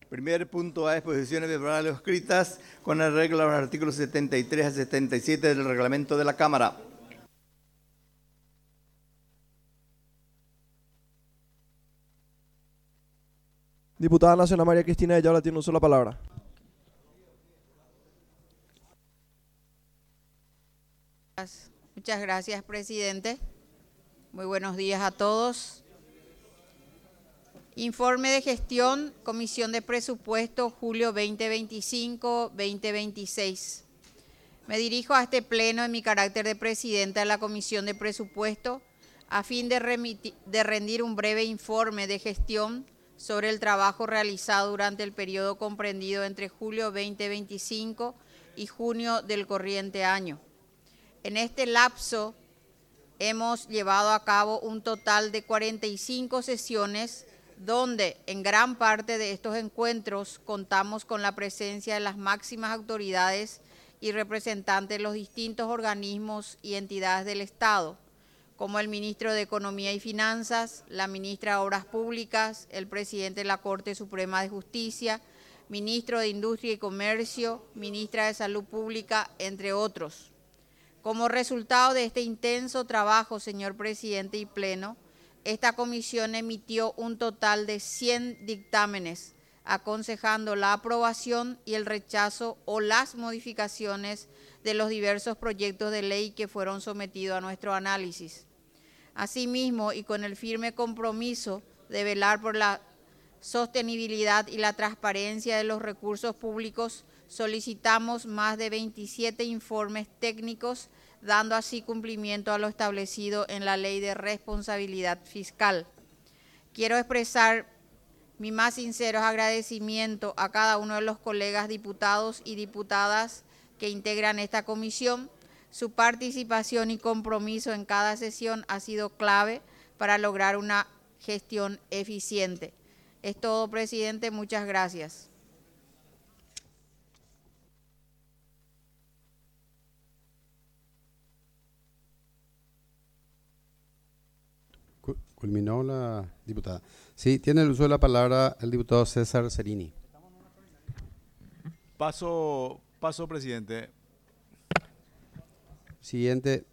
Primer punto A, exposiciones verbales o escritas con arreglo a los artículos 73 a 77 del reglamento de la Cámara. Diputada Nacional María Cristina de Ayala tiene uso de la palabra. Muchas gracias, presidente. Muy buenos días a todos. Informe de gestión, Comisión de Presupuesto, julio 2025-2026. Me dirijo a este pleno en mi carácter de presidenta de la Comisión de Presupuesto a fin de rendir un breve informe de gestión sobre el trabajo realizado durante el periodo comprendido entre julio 2025 y junio del corriente año. En este lapso hemos llevado a cabo un total de 45 sesiones donde en gran parte de estos encuentros contamos con la presencia de las máximas autoridades y representantes de los distintos organismos y entidades del Estado, como el ministro de Economía y Finanzas, la ministra de Obras Públicas, el presidente de la Corte Suprema de Justicia, ministro de Industria y Comercio, ministra de Salud Pública, entre otros. Como resultado de este intenso trabajo, señor presidente y pleno, esta comisión emitió un total de 100 dictámenes, aconsejando la aprobación y el rechazo o las modificaciones de los diversos proyectos de ley que fueron sometidos a nuestro análisis. Asimismo, y con el firme compromiso de velar por la sostenibilidad y la transparencia de los recursos públicos, solicitamos más de 27 informes técnicos, dando así cumplimiento a lo establecido en la Ley de Responsabilidad Fiscal. Quiero expresar mi más sincero agradecimiento a cada uno de los colegas diputados y diputadas que integran esta comisión. Su participación y compromiso en cada sesión ha sido clave para lograr una gestión eficiente. Es todo, presidente. Muchas gracias. Culminó la diputada. Sí, tiene el uso de la palabra el diputado César Cerini. Paso, presidente. Siguiente,